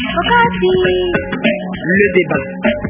Le débat.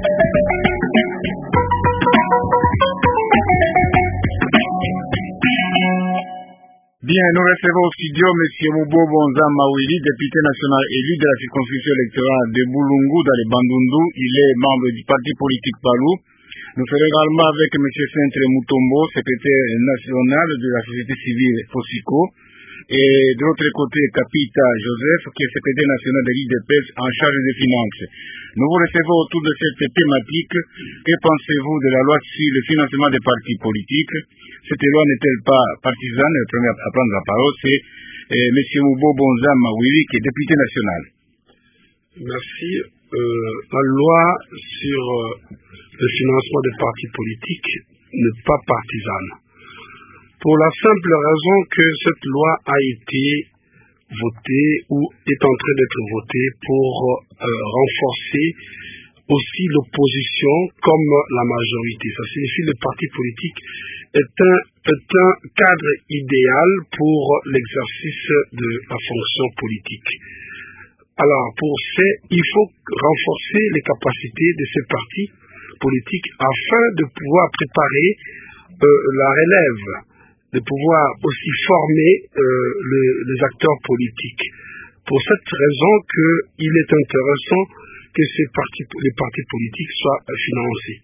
Bien, nous recevons au studio M. Mubo Bonza Mawili, député national élu de la circonscription électorale de Boulungu dans les Bandundu. Il est membre du parti politique Palou. Nous serons également avec M. Centre Mutombo, secrétaire national de la société civile Fosico. Et de l'autre côté, Kapita Joseph, qui est secrétaire national de l'IDPS en charge des finances. Nous vous recevons autour de cette thématique. Que pensez-vous de la loi sur le financement des partis politiques? Cette loi n'est-elle pas partisane? Le premier à prendre la parole, c'est M. Mubo Bonza Mawili, qui est député national. Merci. La loi sur le financement des partis politiques n'est pas partisane. Pour la simple raison que cette loi a été votée ou est en train d'être votée pour renforcer aussi l'opposition comme la majorité. Ça signifie que le parti politique est un cadre idéal pour l'exercice de la fonction politique. Alors, il faut renforcer les capacités de ces partis politiques afin de pouvoir préparer la relève, de pouvoir aussi former les acteurs politiques. Pour cette raison qu'il est intéressant que les partis politiques soient financés.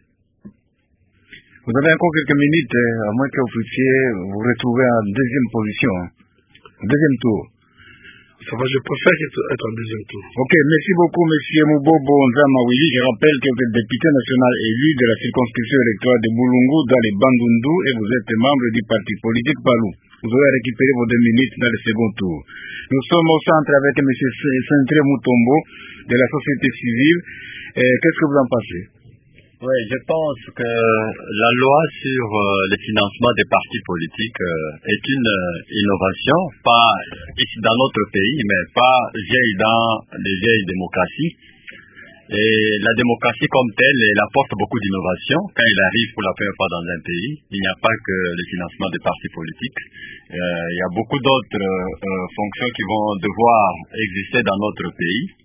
Vous avez encore quelques minutes, à moins que vous puissiez vous retrouver en deuxième position, deuxième tour. Ça va, je préfère être en deuxième tour. Ok, merci beaucoup, M. Mubo Bonza Mawili. Je rappelle que vous êtes député national élu de la circonscription électorale de Boulungu dans les Bandundu et vous êtes membre du parti politique Palou. Vous aurez récupéré vos 2 minutes dans le second tour. Nous sommes au centre avec M. Centre Mutombo de la société civile. Qu'est-ce que vous en pensez? Oui, je pense que la loi sur le financement des partis politiques est une innovation, pas ici dans notre pays, mais pas vieille dans les vieilles démocraties. Et la démocratie comme telle, elle apporte beaucoup d'innovation. Quand il arrive pour la première fois dans un pays, il n'y a pas que le financement des partis politiques. Il y a beaucoup d'autres fonctions qui vont devoir exister dans notre pays.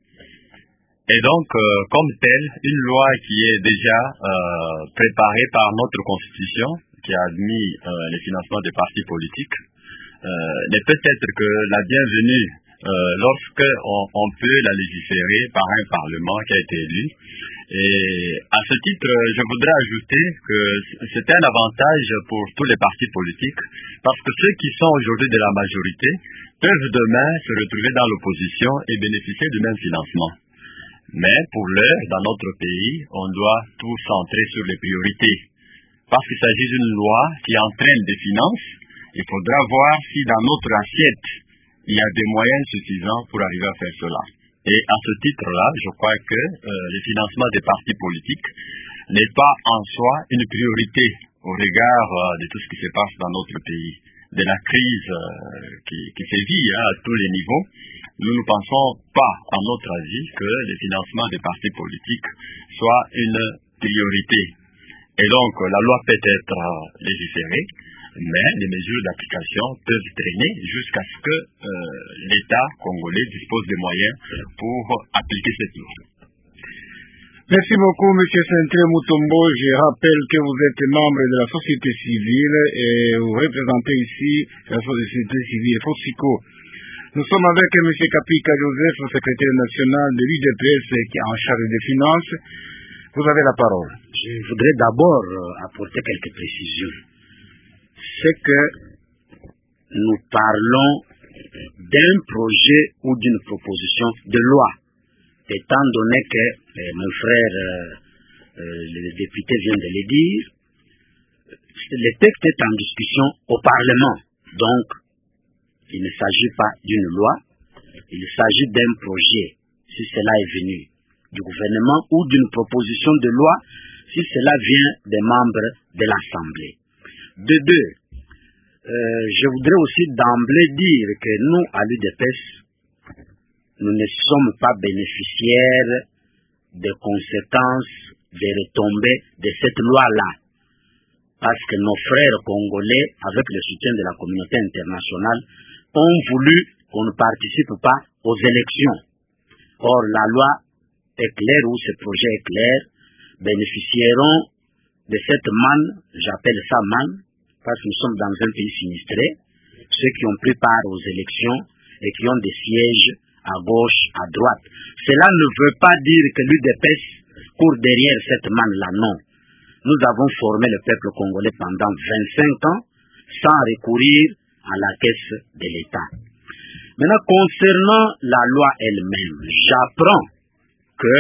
Et donc, comme telle, une loi qui est déjà préparée par notre Constitution, qui a admis le financement des partis politiques, n'est peut-être que la bienvenue lorsque on peut la légiférer par un Parlement qui a été élu. Et à ce titre, je voudrais ajouter que c'est un avantage pour tous les partis politiques, parce que ceux qui sont aujourd'hui de la majorité peuvent demain se retrouver dans l'opposition et bénéficier du même financement. Mais pour l'heure, dans notre pays, on doit tout centrer sur les priorités. Parce qu'il s'agit d'une loi qui entraîne des finances, il faudra voir si dans notre assiette, il y a des moyens suffisants pour arriver à faire cela. Et à ce titre-là, je crois que le financement des partis politiques n'est pas en soi une priorité au regard de tout ce qui se passe dans notre pays, de la crise qui sévit à tous les niveaux. Nous ne pensons pas, à notre avis, que le financement des partis politiques soit une priorité. Et donc, la loi peut être légiférée, mais les mesures d'application peuvent traîner jusqu'à ce que l'État congolais dispose des moyens pour appliquer cette loi. Merci beaucoup, M. Centre Mutombo. Je rappelle que vous êtes membre de la société civile et vous représentez ici la société civile Fosico. Nous sommes avec M. Kapita Joseph, secrétaire national de l'UDPS qui est en charge des finances. Vous avez la parole. Je voudrais d'abord apporter quelques précisions. C'est que nous parlons d'un projet ou d'une proposition de loi. Étant donné que mon frère, le député vient de le dire, le texte est en discussion au Parlement. Donc, il ne s'agit pas d'une loi, il s'agit d'un projet, si cela est venu du gouvernement, ou d'une proposition de loi, si cela vient des membres de l'Assemblée. De deux, je voudrais aussi d'emblée dire que nous, à l'UDPS, nous ne sommes pas bénéficiaires des conséquences, des retombées de cette loi-là. Parce que nos frères congolais, avec le soutien de la communauté internationale, ont voulu qu'on ne participe pas aux élections. Or, la loi est claire ou ce projet est clair, bénéficieront de cette manne, j'appelle ça manne, parce que nous sommes dans un pays sinistré, ceux qui ont pris part aux élections et qui ont des sièges à gauche, à droite. Cela ne veut pas dire que l'UDPS court derrière cette manne-là, non. Nous avons formé le peuple congolais pendant 25 ans sans recourir à la caisse de l'État. Maintenant, concernant la loi elle-même, j'apprends que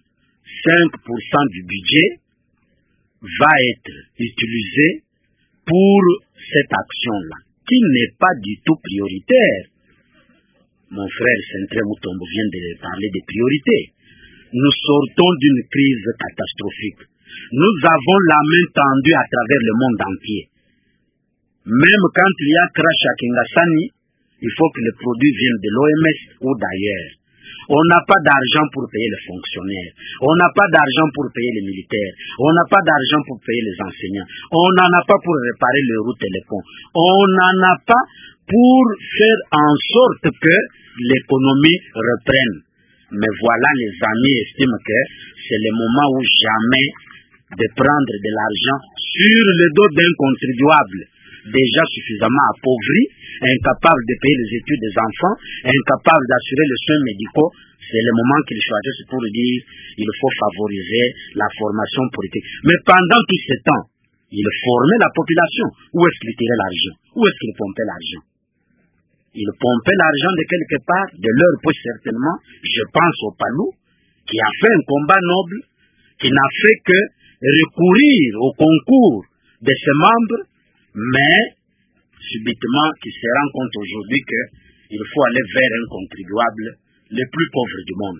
5% du budget va être utilisé pour cette action-là, qui n'est pas du tout prioritaire. Mon frère Centré Mutombo vient de parler des priorités. Nous sortons d'une crise catastrophique. Nous avons la main tendue à travers le monde entier. Même quand il y a crash à Kingasani, il faut que les produits viennent de l'OMS ou d'ailleurs. On n'a pas d'argent pour payer les fonctionnaires. On n'a pas d'argent pour payer les militaires. On n'a pas d'argent pour payer les enseignants. On n'en a pas pour réparer les routes et les ponts. On n'en a pas pour faire en sorte que l'économie reprenne. Mais voilà, les amis estiment que c'est le moment où jamais de prendre de l'argent sur le dos d'un contribuable déjà suffisamment appauvri, incapable de payer les études des enfants, incapable d'assurer les soins médicaux. C'est le moment qu'ils choisissent pour dire qu'il faut favoriser la formation politique. Mais pendant tout ce temps, ils formaient la population. Où est-ce qu'ils tiraient l'argent? Où est-ce qu'ils pompaient l'argent? Ils pompaient l'argent de quelque part, de leur poche certainement. Je pense au Palou, qui a fait un combat noble, qui n'a fait que recourir au concours de ses membres, mais subitement qui se rend compte aujourd'hui qu'il faut aller vers un contribuable le plus pauvre du monde.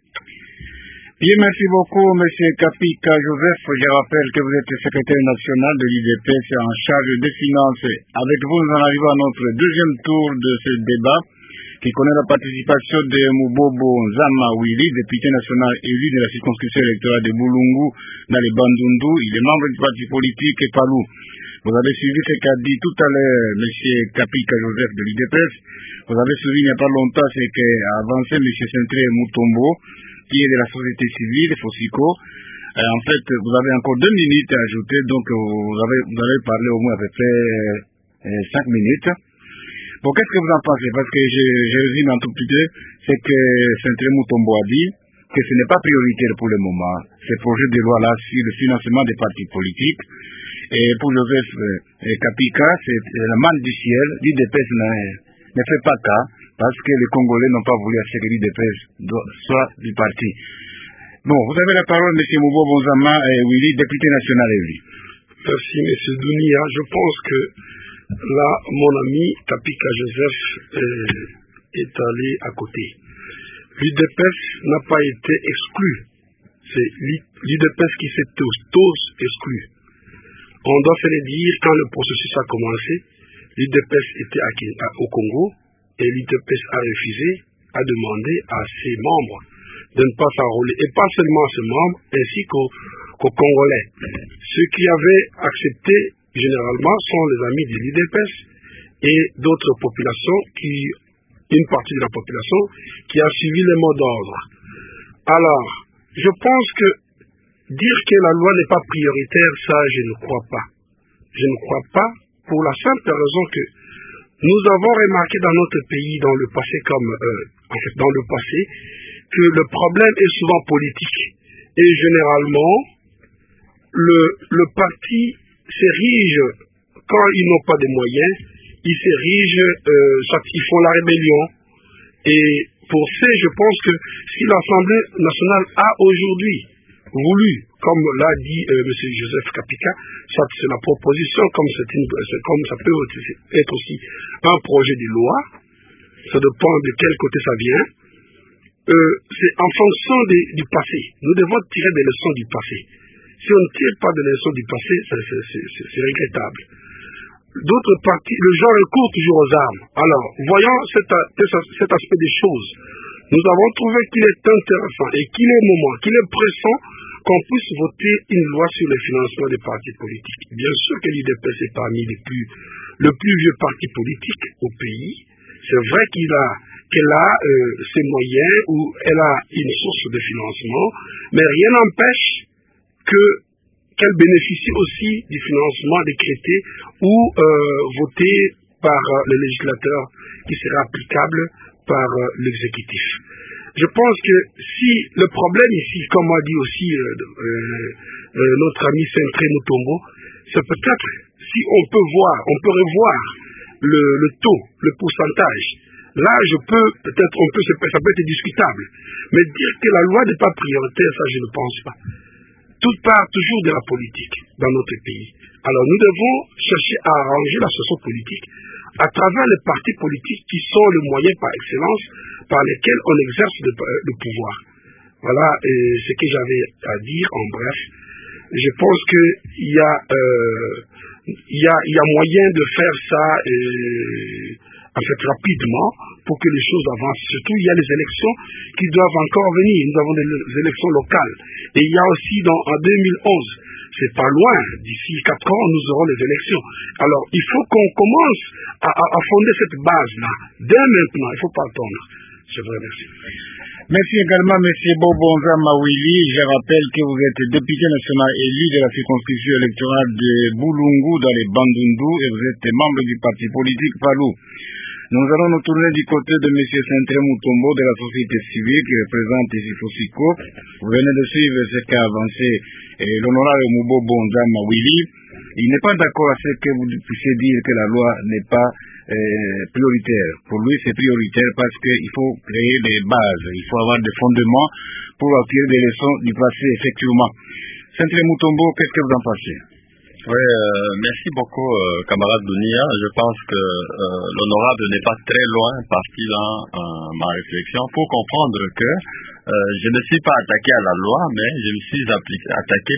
Bien, merci beaucoup, M. Kapika Joseph. Je rappelle que vous êtes secrétaire national de l'UDPS en charge des finances. Avec vous, nous en arrivons à notre deuxième tour de ce débat qui connaît la participation de Mubobo Nzama Willy, député national élu de la circonscription électorale de Boulungu dans les Bandundu. Il est membre du parti politique Palou. Vous avez suivi ce qu'a dit tout à l'heure M. Kapika Joseph de l'UDPS. Vous avez suivi il n'y a pas longtemps ce qu'a avancé M. Centré Mutombo, qui est de la société civile, Fosico. En fait, vous avez encore 2 minutes à ajouter, donc vous avez parlé au moins à peu près 5 minutes. Bon, qu'est-ce que vous en pensez? Parce que je résume un tout petit peu, c'est que Centré Mutombo a dit que ce n'est pas prioritaire pour le moment, ce projet de loi-là sur le financement des partis politiques. Et pour Joseph Kapika, c'est la manne du ciel. L'UDPS ne fait pas cas parce que les Congolais n'ont pas voulu que l'UDPS soit du parti. Bon, vous avez la parole, M. Mubobo Nzama Willy, député national élu. Merci, M. Dounia. Je pense que là, mon ami Kapika Joseph est allé à côté. L'UDPS n'a pas été exclu. C'est l'UDPS qui s'est tous exclu. On doit se le dire, quand le processus a commencé, l'UDPS était au Congo et l'UDPS a refusé, a demandé à ses membres de ne pas s'enrôler. Et pas seulement à ses membres, ainsi qu'aux Congolais. Ceux qui avaient accepté, généralement, sont les amis de l'UDPS et d'autres populations, une partie de la population, qui a suivi les mots d'ordre. Alors, je pense que dire que la loi n'est pas prioritaire, ça, je ne crois pas. Je ne crois pas pour la simple raison que nous avons remarqué dans notre pays, dans le passé que le problème est souvent politique. Et généralement, le parti s'érige, quand ils n'ont pas de moyens, ils s'érigent, ils font la rébellion. Et pour ça, je pense que si l'Assemblée nationale a aujourd'hui voulu, comme l'a dit M. Joseph Kapika, c'est la proposition, comme ça peut être aussi un projet de loi, ça dépend de quel côté ça vient, c'est en fonction du passé. Nous devons tirer des leçons du passé. Si on ne tire pas des leçons du passé, c'est regrettable. D'autres partis, le genre recourt toujours aux armes. Alors, voyons cet aspect des choses. Nous avons trouvé qu'il est intéressant et qu'il est qu'il est pressant qu'on puisse voter une loi sur le financement des partis politiques. Bien sûr que l'UDPS est parmi le plus vieux parti politique au pays. C'est vrai qu'il qu'elle a ses moyens ou elle a une source de financement, mais rien n'empêche qu'elle bénéficie aussi du financement décrété ou voté par le législateur qui sera applicable par l'exécutif. Je pense que si le problème ici, comme a dit aussi notre ami Centré Mutombo, c'est peut-être si on peut revoir le taux, le pourcentage. Là, ça peut être discutable. Mais dire que la loi n'est pas prioritaire, ça je ne pense pas. Tout part toujours de la politique dans notre pays. Alors nous devons chercher à arranger la situation politique à travers les partis politiques qui sont le moyen par excellence par lesquels on exerce le pouvoir. Voilà ce que j'avais à dire en bref. Je pense qu'il y a moyen de faire ça rapidement pour que les choses avancent. Surtout, il y a les élections qui doivent encore venir. Nous avons des élections locales. Et il y a aussi en 2011, c'est pas loin, d'ici 4 ans, nous aurons les élections. Alors, il faut qu'on commence à fonder cette base-là. Dès maintenant, il ne faut pas attendre. Je vous remercie. Merci également, M. Bobonza Mawili. Je rappelle que vous êtes député national élu de la circonscription électorale de Boulungu dans les Bandundu et vous êtes membre du parti politique Palou. Nous allons nous tourner du côté de M. Centré Mutombo de la société civile qui représente ici Fosico. Vous venez de suivre ce qu'a avancé l'honorable Mubo Bonza Mawili. Il n'est pas d'accord à ce que vous puissiez dire que la loi n'est pas prioritaire. Pour lui, c'est prioritaire parce qu'il faut créer des bases, il faut avoir des fondements pour acquérir des leçons du passé, effectivement. Centré Mutombo, qu'est-ce que vous en pensez? Oui, merci beaucoup, camarade Dunia. Je pense que l'honorable n'est pas très loin parti dans ma réflexion pour comprendre que je ne suis pas attaqué à la loi, mais je me suis attaqué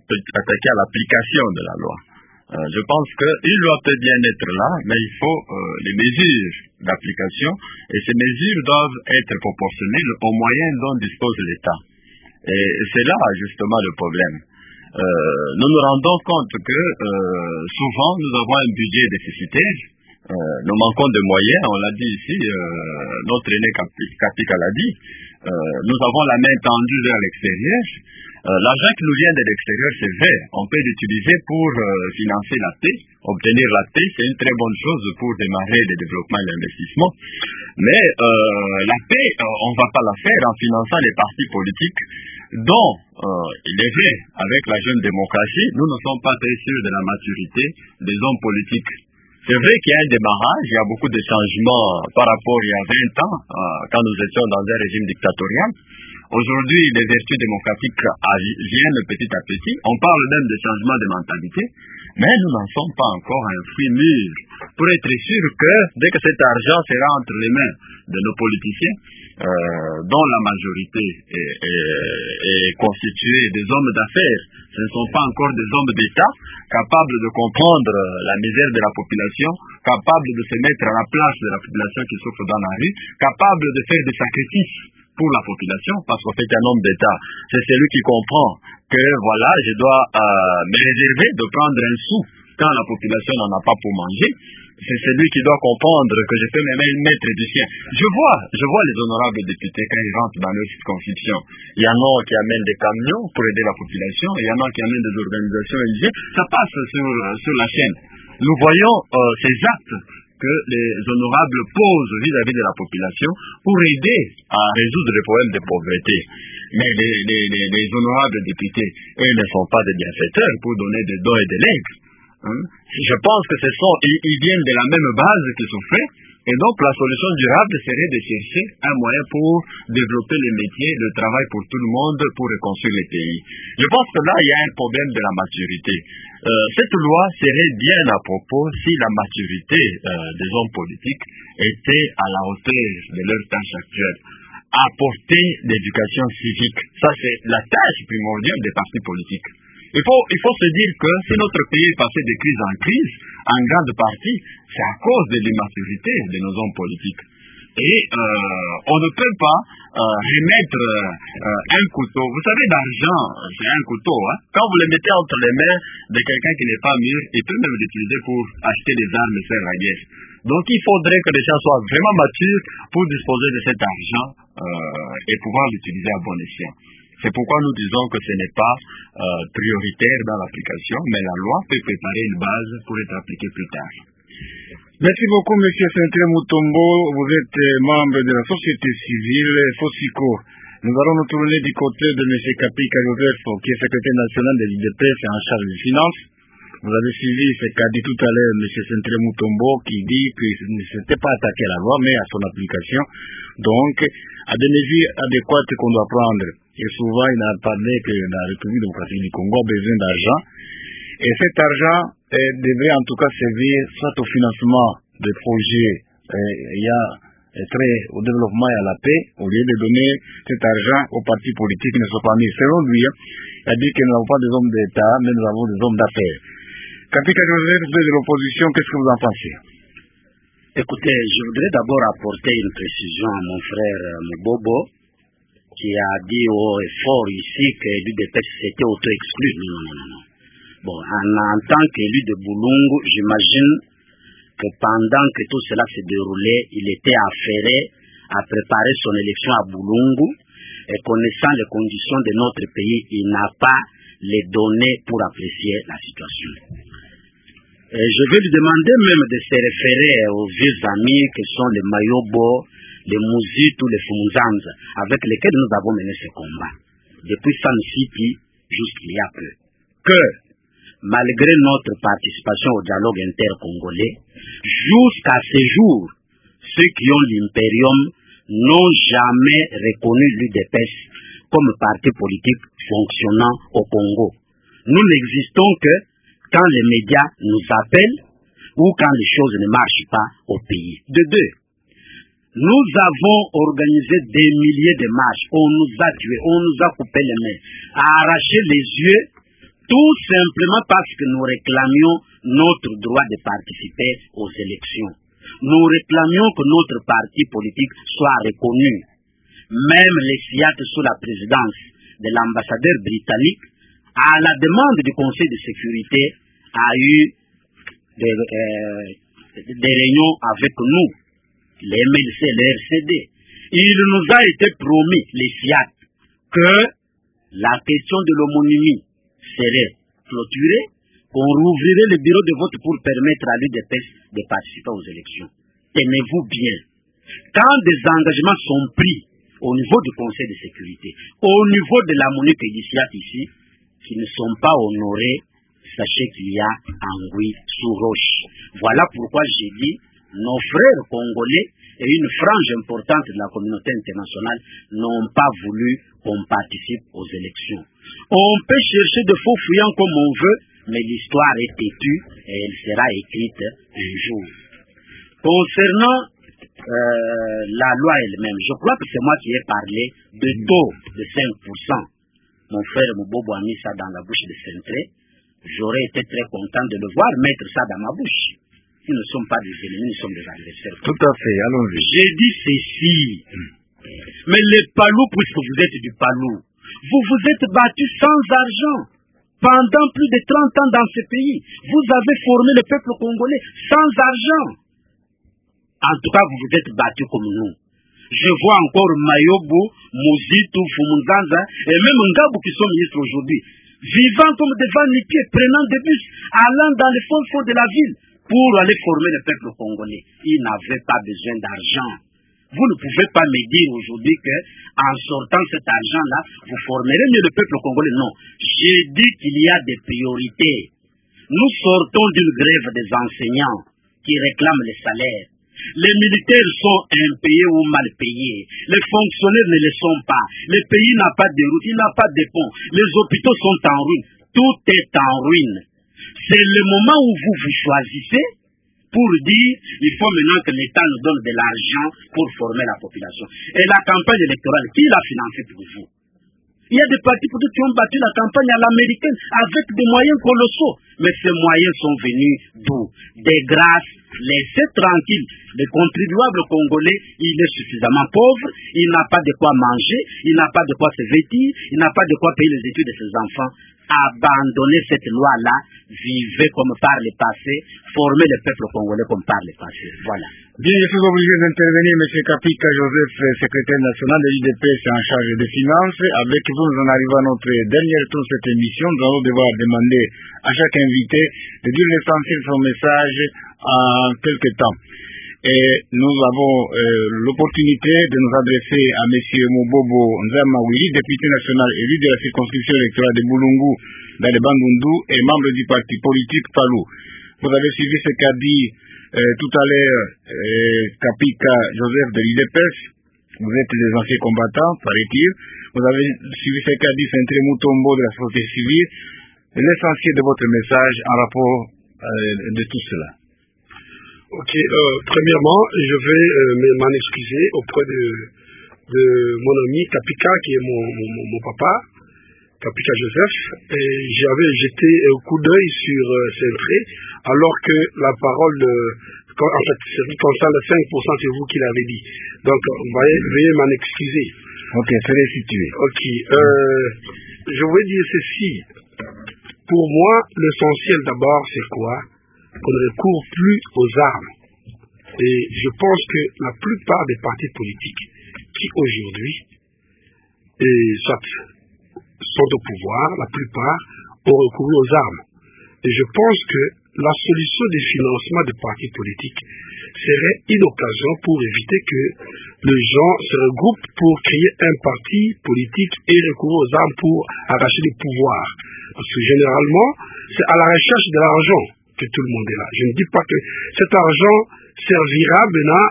à l'application de la loi. Je pense qu'une loi peut bien être là, mais il faut les mesures d'application, et ces mesures doivent être proportionnelles aux moyens dont dispose l'État. Et c'est là justement le problème. Nous nous rendons compte que souvent nous avons un budget déficitaire, nous manquons de moyens, on l'a dit ici, notre aîné Kapika l'a dit, nous avons la main tendue vers l'extérieur. L'argent qui nous vient de l'extérieur, c'est vrai, on peut l'utiliser pour financer la paix, obtenir la paix, c'est une très bonne chose pour démarrer le développement et l'investissement. Mais la paix, on ne va pas la faire en finançant les partis politiques dont, il est vrai, avec la jeune démocratie, nous ne sommes pas très sûrs de la maturité des hommes politiques. C'est vrai qu'il y a un démarrage, il y a beaucoup de changements par rapport il y a 20 ans, quand nous étions dans un régime dictatorial. Aujourd'hui, les vertus démocratiques viennent petit à petit. On parle même de changement de mentalité, mais nous n'en sommes pas encore à un fruit mûr pour être sûr que dès que cet argent sera entre les mains de nos politiciens, dont la majorité est constituée des hommes d'affaires, ce ne sont pas encore des hommes d'État capables de comprendre la misère de la population, capables de se mettre à la place de la population qui souffre dans la rue, capables de faire des sacrifices pour la population, parce qu'en fait un homme d'État, c'est celui qui comprend que voilà, je dois me réserver de prendre un sou quand la population n'en a pas pour manger. C'est celui qui doit comprendre que je peux même mettre du sien. Je vois les honorables députés quand ils rentrent dans leur circonscription. Il y en a qui amènent des camions pour aider la population, il y en a qui amènent des organisations religieuses. Ça passe sur la chaîne. Nous voyons ces actes que les honorables posent vis-à-vis de la population pour aider à résoudre les problèmes de pauvreté. Mais les honorables députés, ils ne sont pas des bienfaiteurs pour donner des dons et des legs. Je pense que ils viennent de la même base qu'ils sont faits, et donc la solution durable serait de chercher un moyen pour développer les métiers, le travail pour tout le monde, pour reconstruire les pays. Je pense que là, il y a un problème de la maturité. Cette loi serait bien à propos si la maturité des hommes politiques était à la hauteur de leur tâche actuelle. Apporter l'éducation civique, ça c'est la tâche primordiale des partis politiques. Il faut se dire que si notre pays est passé de crise en crise, en grande partie, c'est à cause de l'immaturité de nos hommes politiques. Et on ne peut pas remettre un couteau. Vous savez, l'argent, c'est un couteau. Quand vous le mettez entre les mains de quelqu'un qui n'est pas mûr, il peut même l'utiliser pour acheter des armes et faire la guerre. Donc il faudrait que les gens soient vraiment matures pour disposer de cet argent et pouvoir l'utiliser à bon escient. C'est pourquoi nous disons que ce n'est pas prioritaire dans l'application, mais la loi peut préparer une base pour être appliquée plus tard. Merci beaucoup, M. Centre Mutombo. Vous êtes membre de la société civile FOSICO. Nous allons nous tourner du côté de M. Kapika Joseph, qui est secrétaire national de l'UDPS en charge des finances. Vous avez suivi ce qu'a dit tout à l'heure M. Centre Mutombo, qui dit qu'il ne s'était pas attaqué à la loi, mais à son application. Donc, à des mesures adéquates qu'on doit prendre. Et souvent, il a parlé que la République démocratique du Congo a besoin d'argent. Et cet argent devrait en tout cas servir soit au financement de projets au développement et à la paix, au lieu de donner cet argent aux partis politiques qui ne sont pas mis. Selon lui, il a dit que nous n'avons pas des hommes d'État, mais nous avons des hommes d'affaires. Kapika Joseph, vous êtes de l'opposition, qu'est-ce que vous en pensez? Écoutez, je voudrais d'abord apporter une précision à mon frère Mubobo, qui a dit haut et fort ici que l'UDPS s'était auto-exclu. Non. Bon, en tant qu'élu de Boulungu, j'imagine que pendant que tout cela se déroulait, il était affairé à préparer son élection à Boulungu, et connaissant les conditions de notre pays, il n'a pas les données pour apprécier la situation. Et je vais lui demander même de se référer aux vieux amis que sont les Mayobo, les Muzitu, les Fumunzanza, avec lesquels nous avons mené ce combat. Depuis San City, jusqu'il y a peu. Que, malgré notre participation au dialogue intercongolais, jusqu'à ce jour, ceux qui ont l'impérium n'ont jamais reconnu l'UDPS comme parti politique fonctionnant au Congo. Nous n'existons que quand les médias nous appellent ou quand les choses ne marchent pas au pays. De deux, nous avons organisé des milliers de marches. On nous a tués, on nous a coupé les mains, arraché les yeux, tout simplement parce que nous réclamions notre droit de participer aux élections. Nous réclamions que notre parti politique soit reconnu. Même les SIAT sous la présidence de l'ambassadeur britannique, à la demande du Conseil de sécurité, a eu des réunions avec nous, les MLC, les RCD. Il nous a été promis, les SIAT, que la question de l'homonymie serait clôturée, qu'on rouvrirait le bureau de vote pour permettre à l'UDPS de participer aux élections. Tenez-vous bien. Quand des engagements sont pris au niveau du Conseil de sécurité, au niveau de la MONUC et du SIAT ici, qui ne sont pas honorés, sachez qu'il y a anguille sous roche. Voilà pourquoi j'ai dit, nos frères congolais et une frange importante de la communauté internationale n'ont pas voulu qu'on participe aux élections. On peut chercher de faux fuyants comme on veut, mais l'histoire est têtue et elle sera écrite un jour. Concernant la loi elle-même, je crois que c'est moi qui ai parlé de taux de 5%. Mon frère Mubobo a mis ça dans la bouche de Centré. J'aurais été très content de le voir mettre ça dans ma bouche. Nous ne sommes pas des ennemis, nous sommes des adversaires. Tout à fait, allons-y. J'ai dit ceci. Mais les Palous, puisque vous êtes du Palou, vous vous êtes battus sans argent pendant plus de 30 ans dans ce pays. Vous avez formé le peuple congolais sans argent. En tout cas, vous vous êtes battus comme nous. Je vois encore Mayobo, Muzitu, Fumunzanza et même Ngabou qui sont ministres aujourd'hui, vivant comme des vanitiers, prenant des bus, allant dans les fonds de la ville pour aller former le peuple congolais. Ils n'avaient pas besoin d'argent. Vous ne pouvez pas me dire aujourd'hui qu'en sortant cet argent-là, vous formerez mieux le peuple congolais. Non. J'ai dit qu'il y a des priorités. Nous sortons d'une grève des enseignants qui réclament les salaires. Les militaires sont impayés ou mal payés. Les fonctionnaires ne le sont pas. Le pays n'a pas de route, il n'a pas de pont. Les hôpitaux sont en ruine. Tout est en ruine. C'est le moment où vous vous choisissez pour dire il faut maintenant que l'État nous donne de l'argent pour former la population. Et la campagne électorale, qui l'a financée pour vous? Il y a des partis politiques qui ont battu la campagne à l'américaine avec des moyens colossaux. Mais ces moyens sont venus d'où? Des grâces. Laissez tranquille Le contribuable congolais, il est suffisamment pauvre, il n'a pas de quoi manger, il n'a pas de quoi se vêtir, il n'a pas de quoi payer les études de ses enfants. Abandonner cette loi-là, vivez comme par le passé, former le peuple congolais comme par le passé. Voilà. Bien, je suis obligé d'intervenir, M. Kapika Joseph, secrétaire national de l'UDPS en charge des finances. Avec vous, nous en arrivons à notre dernier tour de cette émission. Nous allons devoir demander à chaque invité de dire l'essentiel de son message en quelques temps. Et nous avons l'opportunité de nous adresser à M. Mubobo Nzamawili, député national élu de la circonscription électorale de Boulungu dans le Bandundu et membre du parti politique Palou. Vous avez suivi ce qu'a dit tout à l'heure Kapika Joseph de l'UDPS. Vous êtes des anciens combattants, paraît-il. Vous avez suivi ce qu'a dit Centre Mutombo de la société civile. L'essentiel de votre message en rapport de tout cela. Ok, premièrement, je vais m'en excuser auprès de mon ami Kapika, qui est mon papa, Kapika Joseph, et j'avais jeté un coup d'œil sur Centré, alors que la parole, en fait, ce qui concerne le 5%, c'est vous qui l'avez dit. Donc, veuillez m'en excuser. Ok, c'est restitué. Ok, je veux dire ceci. Pour moi, l'essentiel d'abord, c'est quoi? Qu'on ne recourt plus aux armes. Et je pense que la plupart des partis politiques qui aujourd'hui sont au pouvoir, la plupart ont recouru aux armes. Et je pense que la solution du financement des partis politiques serait une occasion pour éviter que les gens se regroupent pour créer un parti politique et recourir aux armes pour arracher le pouvoir. Parce que généralement, c'est à la recherche de l'argent que tout le monde est là. Je ne dis pas que cet argent servira maintenant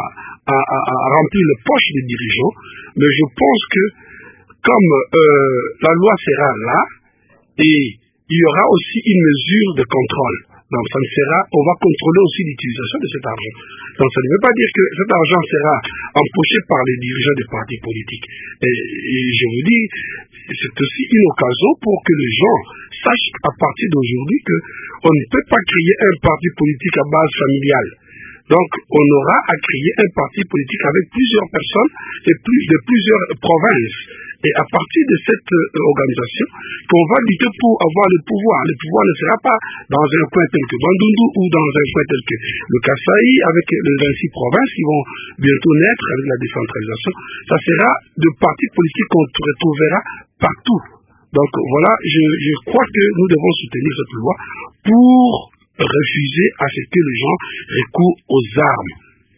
à remplir les poches des dirigeants, mais je pense que comme la loi sera là, et il y aura aussi une mesure de contrôle. Donc on va contrôler aussi l'utilisation de cet argent. Donc ça ne veut pas dire que cet argent sera empoché par les dirigeants des partis politiques. Et je vous dis, c'est aussi une occasion pour que les gens sachent à partir d'aujourd'hui qu'on ne peut pas créer un parti politique à base familiale. Donc on aura à créer un parti politique avec plusieurs personnes de plusieurs provinces. Et à partir de cette organisation, qu'on va lutter pour avoir le pouvoir. Le pouvoir ne sera pas dans un coin tel que Bandundu ou dans un coin tel que le Kasaï, avec les 26 provinces qui vont bientôt naître avec la décentralisation. Ça sera de partis politiques qu'on retrouvera partout. Donc voilà, je crois que nous devons soutenir cette loi pour refuser à ce que les gens recourent aux armes.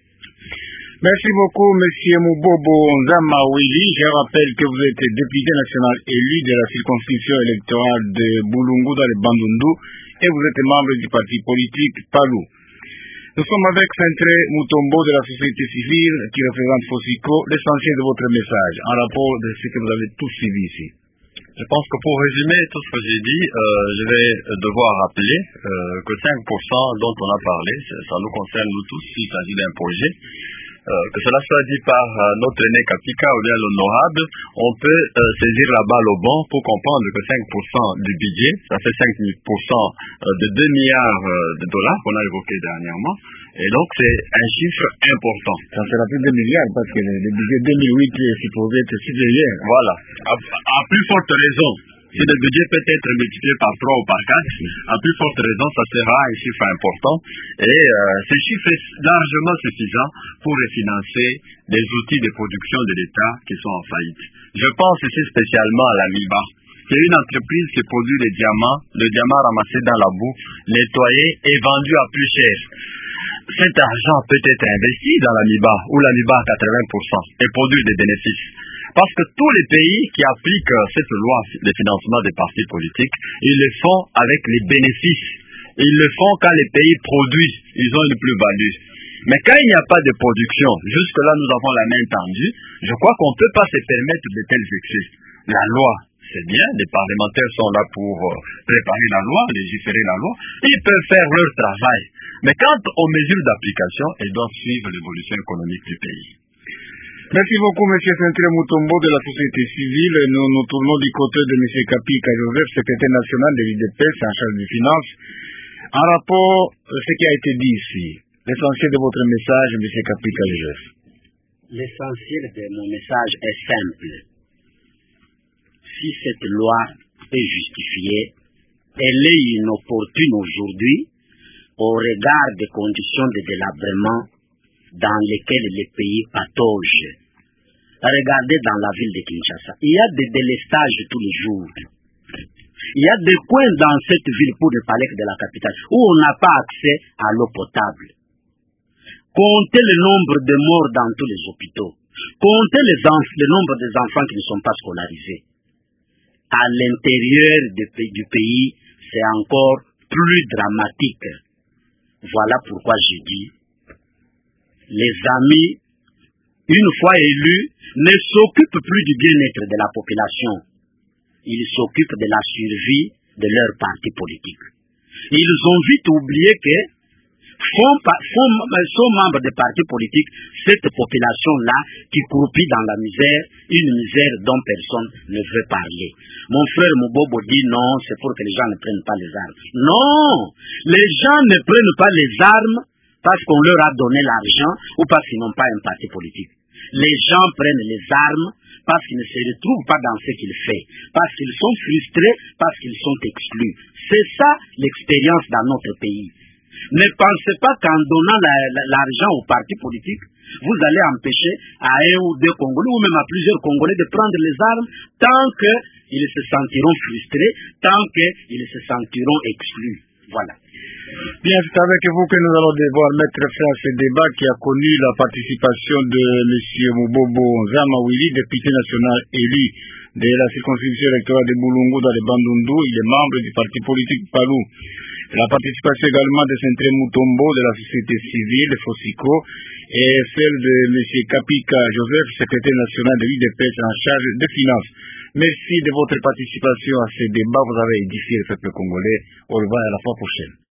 Merci beaucoup, M. Mubobo Nzamawili. Je rappelle que vous êtes député national élu de la circonscription électorale de Boulungu dans le Bandundu et vous êtes membre du parti politique Palou. Nous sommes avec Centre Mutombo de la société civile qui représente Fosico. L'essentiel de votre message en rapport de ce que vous avez tous suivi ici. Je pense que pour résumer tout ce que j'ai dit, je vais devoir rappeler que 5% dont on a parlé, ça nous concerne nous tous s'il s'agit d'un projet. Que cela soit dit par notre aîné Kapika ou bien l'honorable, on peut saisir la balle au bon pour comprendre que 5% du budget, ça fait 5% de 2 milliards de dollars qu'on a évoqué dernièrement. Et donc c'est un chiffre important. Ça sera plus de 2 milliards parce que le budget 2008 est supposé être supérieur. Voilà. À plus forte raison. Si le budget peut être multiplié par 3 ou par 4, à plus forte raison, ça sera un chiffre important. Et ce chiffre est largement suffisant pour financer des outils de production de l'État qui sont en faillite. Je pense ici spécialement à la MIBA. C'est une entreprise qui produit le diamant ramassé dans la boue, nettoyé et vendu à plus cher. Cet argent peut être investi dans la MIBA, ou la MIBA à 80%, et produire des bénéfices. Parce que tous les pays qui appliquent cette loi de financement des partis politiques, ils le font avec les bénéfices. Ils le font quand les pays produisent, ils ont une plus-value. Mais quand il n'y a pas de production, jusque-là nous avons la main tendue, je crois qu'on ne peut pas se permettre de tels excès. La loi, c'est bien, les parlementaires sont là pour préparer la loi, légiférer la loi, ils peuvent faire leur travail. Mais quant aux mesures d'application, elles doivent suivre l'évolution économique du pays. Merci beaucoup, M. Centre Mutombo de la société civile. Nous nous tournons du côté de M. Kapika Joseph, secrétaire national de l'UDPS en charge des finances. En rapport à ce qui a été dit ici, L'essentiel de votre message, M. Kapika Joseph. L'essentiel de mon message est simple. Si cette loi est justifiée, elle est inopportune aujourd'hui au regard des conditions de délabrement dans lesquelles les pays pataugent. Regardez dans la ville de Kinshasa, il y a des délestages tous les jours. Il y a des coins dans cette ville, pour ne parler que de la capitale, où on n'a pas accès à l'eau potable. Comptez le nombre de morts dans tous les hôpitaux. Comptez le nombre des enfants qui ne sont pas scolarisés. À l'intérieur du pays, c'est encore plus dramatique. Voilà pourquoi j'ai dit, les amis, une fois élus, ne s'occupent plus du bien-être de la population. Ils s'occupent de la survie de leur parti politique. Ils ont vite oublié que sont membres des partis politiques, cette population-là qui croupit dans la misère, une misère dont personne ne veut parler. Mon frère Mubobo dit non, c'est pour que les gens ne prennent pas les armes. Non, les gens ne prennent pas les armes parce qu'on leur a donné l'argent ou parce qu'ils n'ont pas un parti politique. Les gens prennent les armes parce qu'ils ne se retrouvent pas dans ce qu'ils font, parce qu'ils sont frustrés, parce qu'ils sont exclus. C'est ça l'expérience dans notre pays. Ne pensez pas qu'en donnant l'argent aux partis politiques, vous allez empêcher à un ou deux Congolais, ou même à plusieurs Congolais, de prendre les armes tant qu'ils se sentiront frustrés, tant qu'ils se sentiront exclus. Voilà. Bien, c'est avec vous que nous allons devoir mettre fin à ce débat qui a connu la participation de M. Mubobo Nzamawili, député national élu de la circonscription électorale de Boulungu dans le Bandundu. Il est membre du parti politique Palou. La participation également de Centre Mutombo de la société civile, Fosico, et celle de M. Kapika Joseph, secrétaire national de l'UDPS en charge des finances. Merci de votre participation à ce débat. Vous avez édifié le peuple congolais. Au revoir et à la fois prochaine.